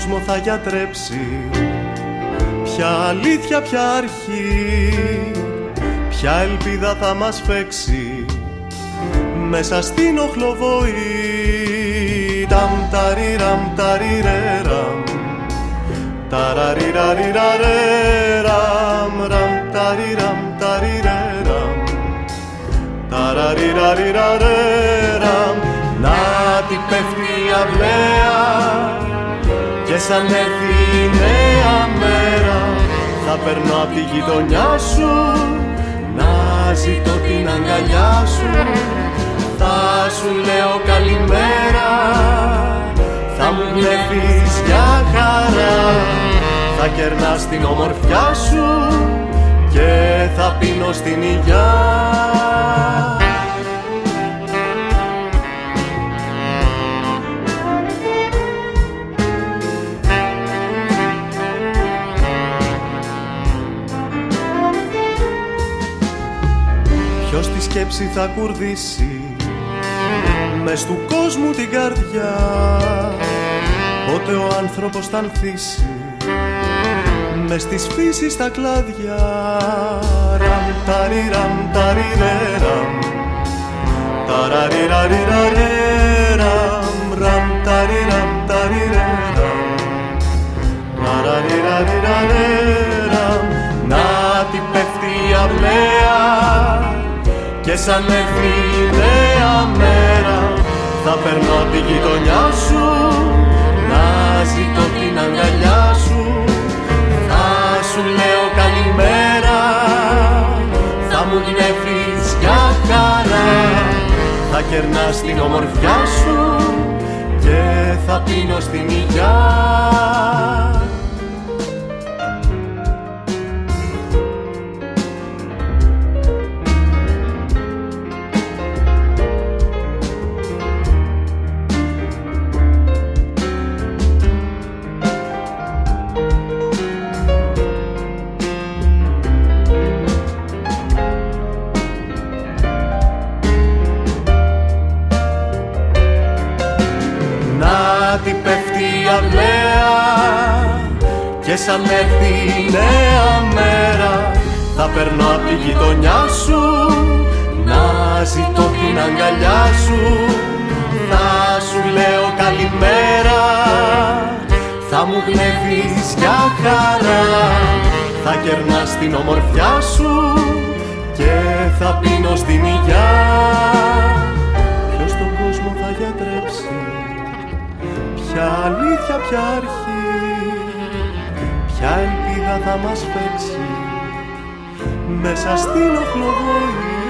κόσμο θα γιατρέψει? Ποια αλήθεια, ποια αρχή, ποια ελπίδα θα μας φέξει μέσα στην οχλοβοή? Ταμ ταριραμ ταριρέραμ, ταραριραριραρέραμ, ραμ ταριραμ ταριρέραμ, ταραριραριραρέραμ. Να τι πέφτει η αυλαία και σαν έρθει η νέα μέρα θα περνώ απ' τη γειτονιά σου να ζητώ την αγκαλιά σου. Θα σου λέω καλημέρα, θα μου βλέπεις για χαρά, θα κερνάς την ομορφιά σου και θα πίνω στην υγειά. Ποιος τη σκέψη θα κουρδίσει μες του κόσμου την καρδιά, πότε ο άνθρωπος θα ανθίσει μες της φύσης τα κλάδια. Ραμ ταριραμ ταριρέραμ, ταραριραριραρέραμ, ραμ ταριραμ ταριρέραμ, ταραριραριραρέραμ. Να τι πέφτει η αυλαία και σαν έρθει η νέα μέρα θα περνώ απ' τη γειτονιά σου να ζητώ την αγκαλιά σου. Θα σου λέω καλημέρα, θα μου γνέφεις για χαρά, θα κερνάς την ομορφιά σου και θα πίνω στην υγειά. Τι πέφτει η αυλαία και σαν έρθει η νέα μέρα θα περνώ απ' τη γειτονιά σου να ζητώ την αγκαλιά σου. Θα σου λέω καλημέρα, θα μου γνέφεις για χαρά, θα κερνάς την ομορφιά σου και θα πίνω στην υγειά. Ποιος τον κόσμο θα γιατρέψει, ποια αλήθεια, ποια αρχή, ποια ελπίδα θα μας φέξει μέσα στην οχλοβοή?